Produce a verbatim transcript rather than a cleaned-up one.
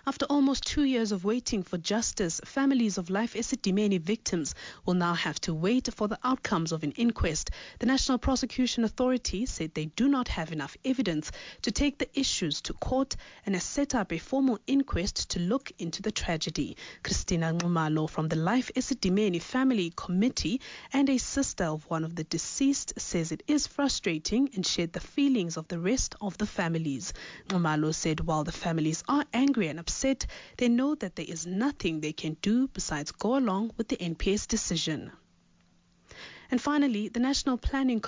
After almost two years of waiting for justice, families of Life Esidimeni victims will now have to wait for the outcomes of an inquest. The National Prosecution Authority said they do not have enough evidence to take the issues to court and has set up a formal inquest to look into the tragedy. Christina Nxumalo from the Life Esidimeni Family Committee and a sister of one of the deceased says it is frustrating and shared the feelings of the rest of the families. Nxumalo said while the families are angry and upset, they know that there is nothing they can do besides go along with the N P S decision. And finally, the National Planning